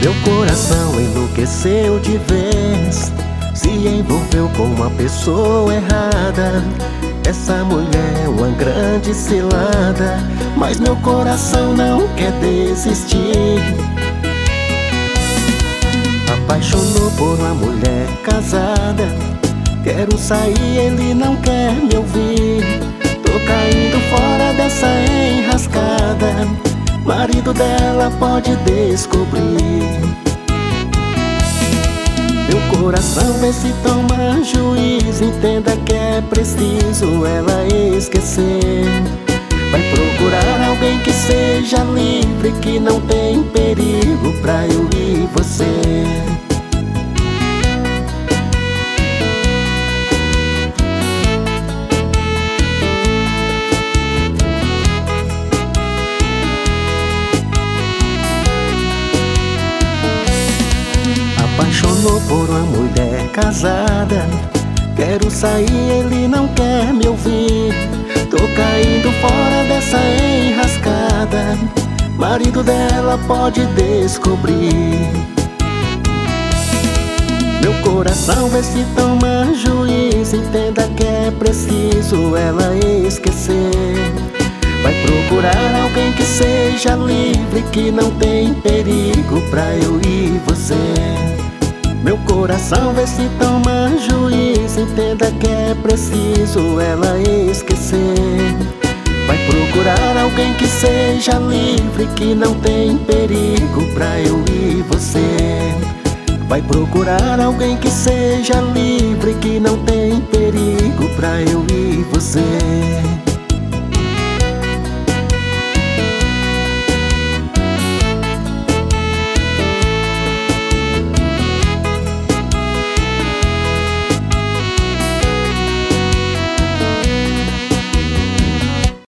Meu coração enlouqueceu de vez, se envolveu com uma pessoa errada. Essa mulher é uma grande cilada, mas meu coração não quer desistir. Apaixonou por uma mulher casada, quero sair, ele não quer me ouvir. Tô caindo fora dessa enrascada, marido dela pode descobrir. Meu coração vê se toma juízo, entenda que é preciso ela esquecer. Vai procurar alguém que seja livre, que não tem perigo pra eu e você. Apaixonou por uma mulher casada, quero sair, ele não quer me ouvir. Tô caindo fora dessa enrascada, marido dela pode descobrir. Meu coração vê se toma juízo, entenda que é preciso ela esquecer. Vai procurar alguém que seja livre, que não tem perigo pra eu e você. Meu coração vê se toma juízo, entenda que é preciso ela esquecer. Vai procurar alguém que seja livre, que não tem perigo pra eu e você. Vai procurar alguém que seja livre, que não tem perigo pra eu e você.